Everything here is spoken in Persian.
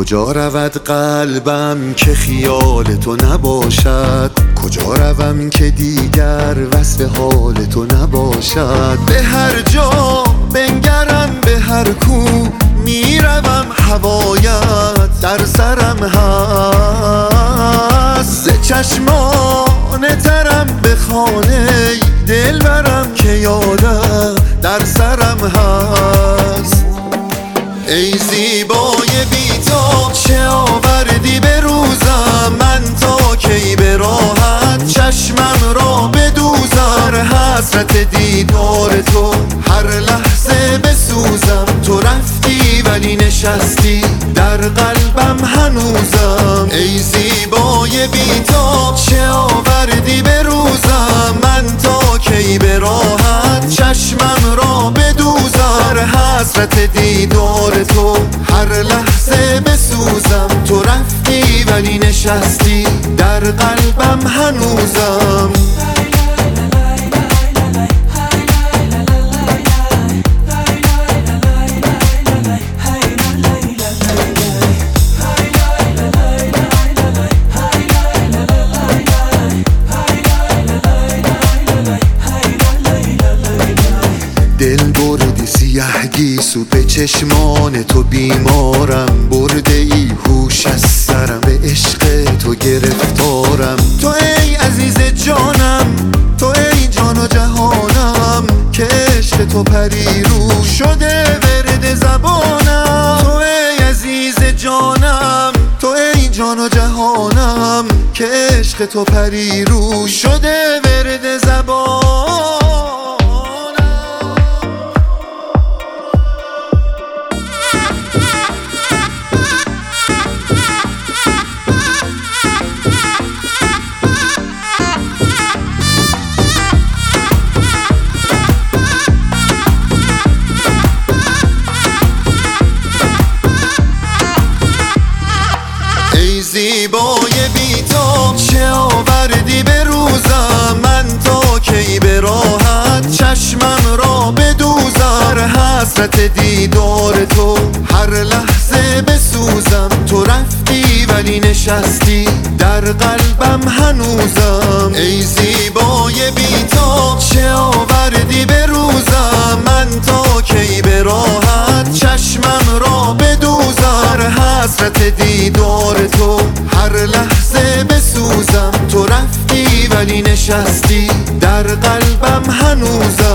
کجا رود قلبم که خیال تو نباشد؟ کجا روم که دیگر وصف حال تو نباشد؟ به هر جا بنگرم به هر کو میروم هوایت در سرم هست. ز چشمان ترم به خانه دل برم که یادت در سرم هست. ای زیبای بی‌تاب چه آوردی به روزم، من تا کی به راحت چشمم را بدوزم؟ حسرت دیدار تو هر لحظه بسوزم. تو رفتی ولی نشستی در قلبم هنوزم. ای زیبای بی‌تاب چه آوردی به روزم، من تا کی به راحت چشمم را بدوزم؟ حسرت دیدار تو هر لحظه بسوزم. تو رفتی ولی نشستی در قلبم هنوزم. دل بردی سیه گیسو به چشمان تو بیمارم، برده ای هوش از سرم به عشق تو گرفتارم. تو ای عزیز جانم، تو ای جان و جهانم، که عشق تو پریرو شده ورد زبانم. تو ای عزیز جانم، تو ای جان و جهانم، که عشق تو پریرو شده ورد زبانم. زیبای بی‌تاب چه آوردی به روزم، من تا کی به راحت چشمم را بدوزم؟ حسرت دیدار تو هر لحظه بسوزم. تو رفتی ولی نشستی در قلبم هنوزم. ای زیبای بی‌تاب چه آوردی به روزم، من تا کی به راحت چشمم را بدوزم؟ حسرت دیدار تو هر لحظه بسوزم. تو رفتی ولی نشستی در قلبم هنوزم.